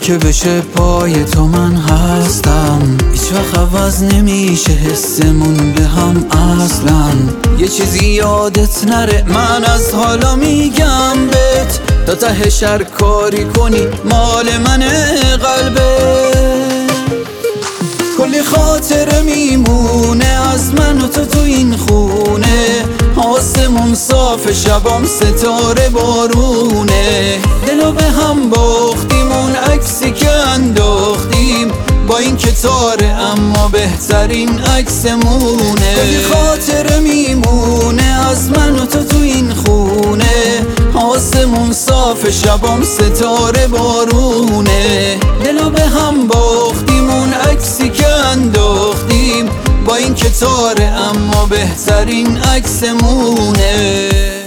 که بشه پای تو من هستم. هیچ وقت عوض نمیشه حسمون به هم اصلا. یه چیزی یادت نره من از حالا میگم بهت، تا تهش هر کاری کنی مال منه قلبت. کلی خاطره میمونه از من و تو این خونه، آسمون صاف شبام ستاره بارونه. دلو به هم باختیم اون عکسی که انداختیم، با این که تاره اما بهترین عکسمونه. کلی خاطره میمونه از من و تو این خونه، آسمون صاف شبام ستاره بارونه. دلو به هم باختیم اون عکسی که انداختیم، با این که تاره اما بهترین عکسمونه.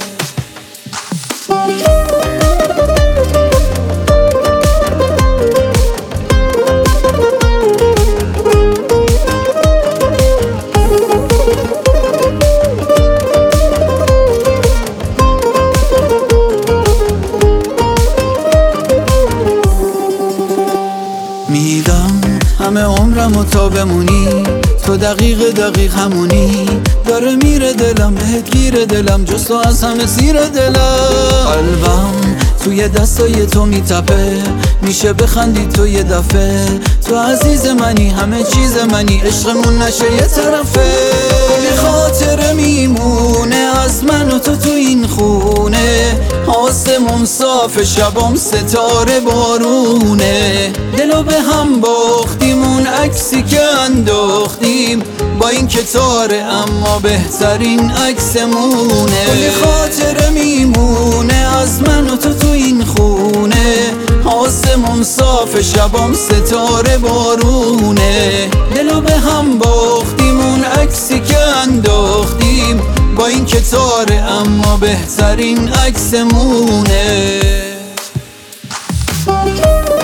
میدم همه عمرمو تا بمونی، تو دقیق همونی. داره میره دلم بهت گیره دلم، جز تو از همه زیر دلم. قلبم توی دستای تو میتپه، میشه بخندی تو یه دفعه. تو عزیز منی همه چیز منی، عشقمون نشه یه طرفه. کلی خاطره میمونه از من و تو این خونه، آسمون صاف شبام ستاره بارونه. دلو به هم باختیم اون عکسی که انداختیم، با این که تاره اما بهترین عکسمونه. کلی خاطره میمونه از من و تو این خونه، آسمون صاف شبام ستاره بارونه. دلو به هم باختیم اون عکسی که انداختیم، با این که تاره اما بهترین عکسمونه.